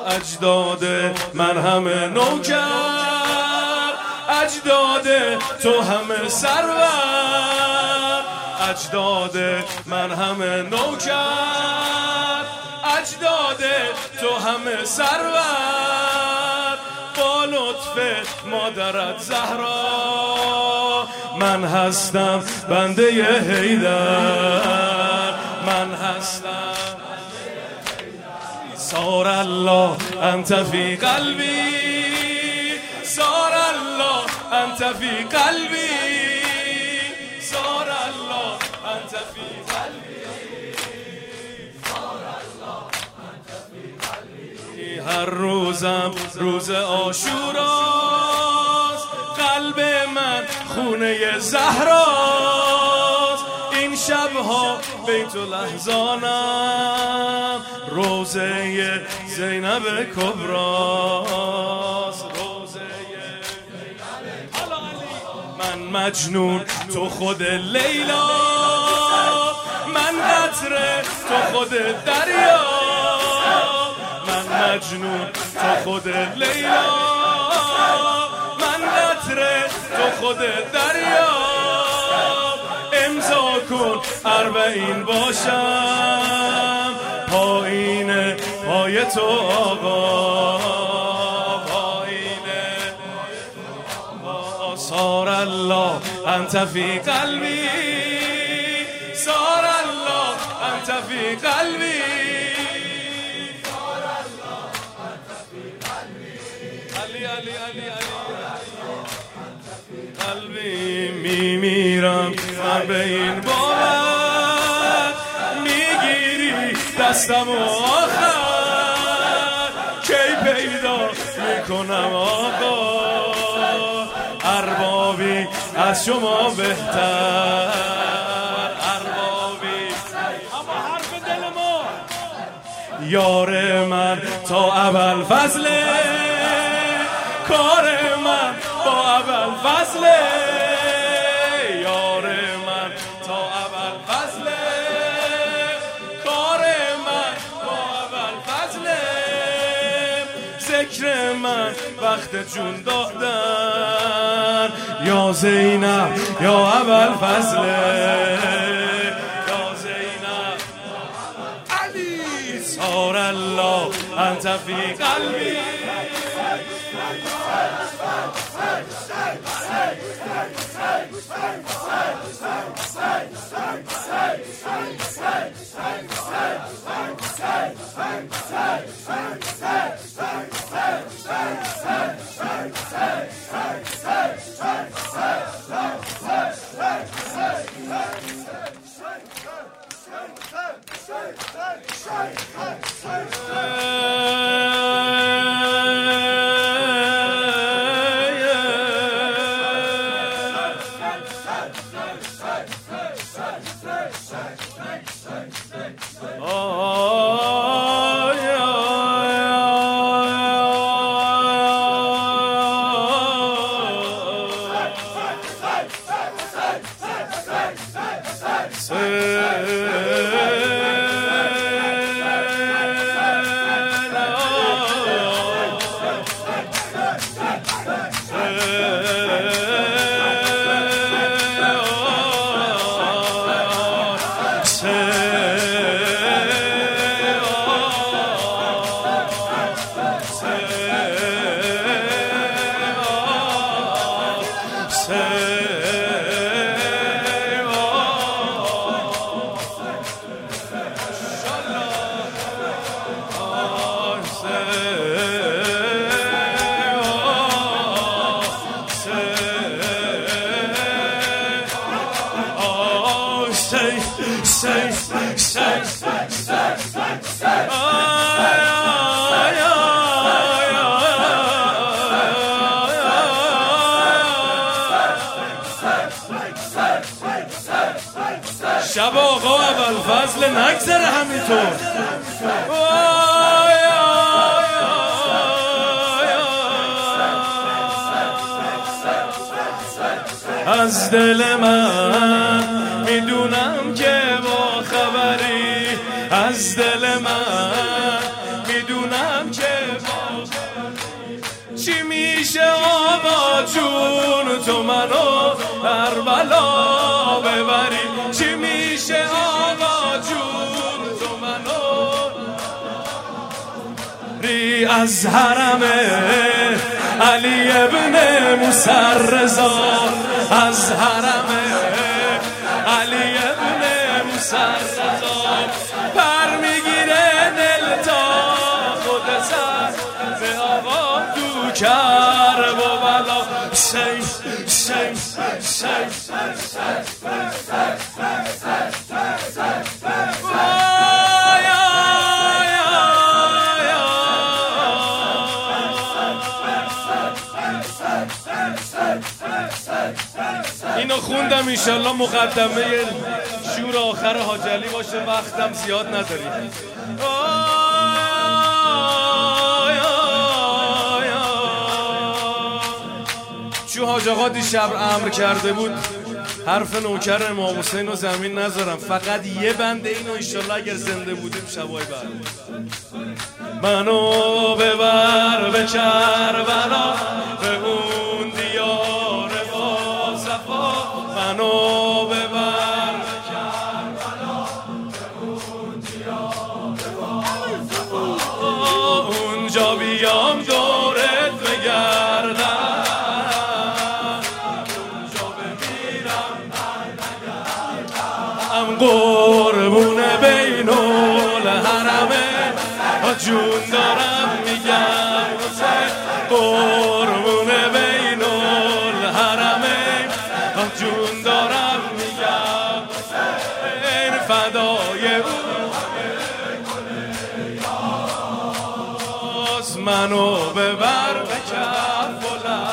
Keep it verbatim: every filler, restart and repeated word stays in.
اجداد من همه نوکر، اجداد تو همه سرور، اجداد من همه نوکر، اجداد تو همه سرور. با لطف مادرت زهرا من هستم بنده حیدر، من هستم صار الله انت فی قلبی، صار الله انت فی قلبی، صار الله انت فی قلبی، صار الله انت فی قلبی. هر روزم روز عاشوراست، قلب من خونه زهراست. این شبها بیت الاحزانم روزه زینب کبراست، روزه من مجنون تو خود لیلا، من قطره تو خود دریا، من مجنون تو خود لیلا، من قطره تو خود دریا. امضا کن اربعین باشم پایین پای تو آقا، پایین صار الله انت فی قلبی، صار الله انت فی قلبی، صار الله انت فی قلبی. علی علی علی علی قلبی میمیرم من به این بابت، میگیری دستم و آخر کی پیدا میکنم آقا، اربابی از شما بهتر، اربابی اما حرف دل ما یار من تا اول فضله، کار من با اول فضله، یار من تا اول فضله، کار من با اول فضله. ذکر من وقت جون دادن یا زینب یا اول فضله، یا زینب علی صار الله انت فی قلبی. شب آقا اول فضل نگذره همینطور. از دل من میدونم که با خبری، از دل من میدونم که میشه آقا جون تو منو کربلا ببری؟ چی میشه آقا جون تو منو ری از حرم علی ابن موسی رضا، از حرم علی ابن موسی رضا پر میگیره دل تا خود سر به آقا تو کرب و بلا. شی شی شی اینو خوندم، انشالله مقدمه شور آخر حاج علی باشه، وقتم زیاد نداریم. چون حاج آقا دیشب امر کرده بود حرف نوکر امام حسین رو زمین نذارم، فقط یه بند اینو انشالله اگر زنده بودیم شبای بعد. منو ببر به کربلا، به اون دیار با صفا، منو ببر به کربلا، به اون دیار با صفا، اونجا بیام دورت بگردم، اونجا بمیرم برنگردم، قربون بین الحرمه جون دارم میگم قربون بین الحرمه جون دارم میگم این فدای اون منو ببر به کربلا.